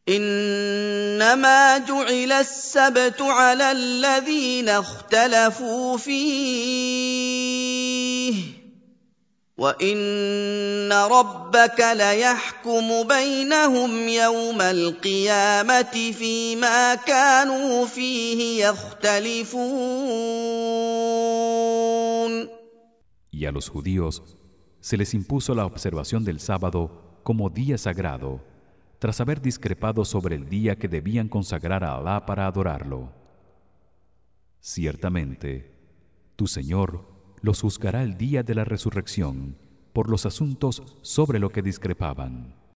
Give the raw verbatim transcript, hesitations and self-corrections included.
إنما جعل السبت على الذين اختلفوا فيه وإن ربك ليحكم بينهم يوم القيامة فيما كانوا فيه يختلفون. Y a los judíos se les impuso la observación del sábado como día sagrado, tras haber discrepado sobre el día que debían consagrar a Alá para adorarlo. Ciertamente, tu Señor los juzgará el día de la resurrección por los asuntos sobre lo que discrepaban.